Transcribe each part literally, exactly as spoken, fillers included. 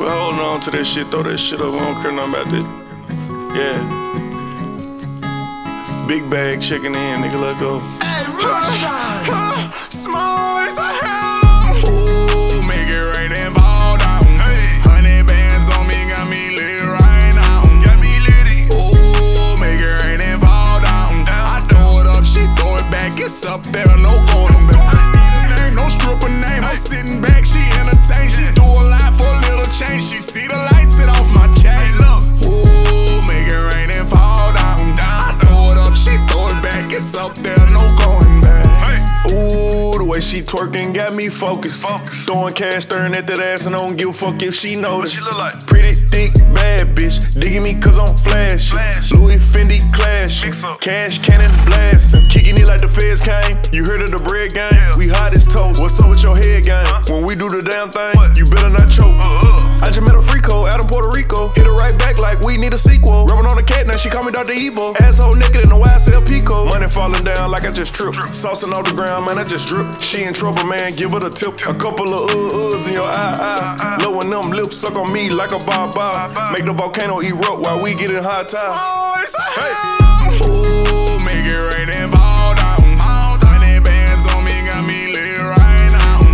Quit holding on to that shit, throw that shit up, I don't care nothing about that. Yeah. Big bag checking in, nigga, let go. Hey, Russia! Small as a hell. Ooh, make it rain and fall down. Hey. Hundred bands on me, got me lit right now. Got me litty. Ooh, make it rain and fall down. I throw it up, she throw it back. It's up there, no going back. I need a name, no stripper name. I'm sitting back, she entertain. She do a lot for a little change. She see the lights, it off my chain. Ooh, make it rain and fall down. I throw it up, she throw it back. It's up there, no going back. Ooh, the way she twerking got me focused. Focus. Throwing cash, staring at that ass, and I don't give a fuck if she noticed. What she look like? Pretty thick, bad bitch, digging me cause I'm flashy. Flash. Louis Fendi clash, Mix up. cash cannon blasting, kicking it like the feds came. You heard of the bread game? Yeah. We hot as toast. What's up with your head game? Huh? When we do the damn thing, What? you better not choke. Uh-uh. I just met a freako out in Puerto Rico. Hit her right back like we need a sequel. Rubbing on the cat, now she call me Doctor Evil. Asshole naked in the Y S L Pico. Money falling down like I just tripped. Saucing off the ground, man, I just drip. She in trouble, man, give her the tip. A couple of uh-uhs in your eye, eye. Blowing them lips, suck on me like a bob-bob. Make the volcano erupt while we get in high tide. Oh, it's a Hey. hell. Ooh, make it rain and fall down. Hundred bands on me, got me lit right now.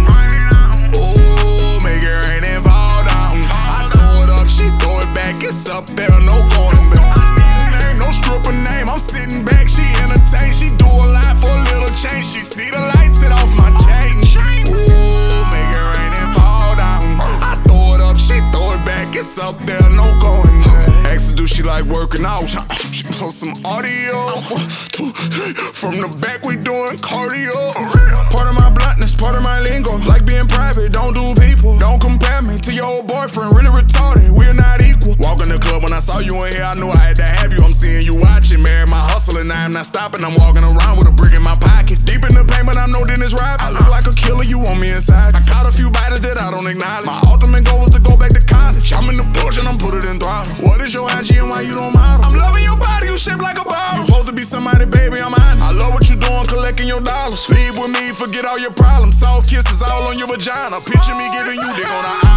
Ooh, make it rain and fall down. I throw it up, she throw it back. It's up there, no going back. I need a name, no stripper name. I'm sitting back, she entertain. She do a lot for a little change. She see the lights, it off my chain. Ooh, make it rain and fall down. I throw it up, she throw it back. It's up there, no going back. Ask her, do she like working out? She for some audio. From the back, we doing cardio. Part of my bluntness, part of my lingo. Like being private, don't do people. Don't compare me to your old boyfriend, really retarded. We're not equal. Walk in the club, when I saw you in here, I knew I had to have you. I'm seeing you watching, married my hustle, and I'm not stopping. I'm walking around with a brick in my pocket. Deep in the pain, but I'm no Dennis Rodman. I look like a killer, you want me inside. I caught a few bodies that I don't acknowledge. My ultimate goal was to go back to college. I'm in the bush and I'm put it in throttle. What is your I G and why you don't model? I'm loving your body, you shape like a bottle. You supposed to be somebody, baby, I'm honest. I love what you doing, collecting your dollars. Leave with me, forget all your problems. Soft kisses all on your vagina. Picture me giving you dick on the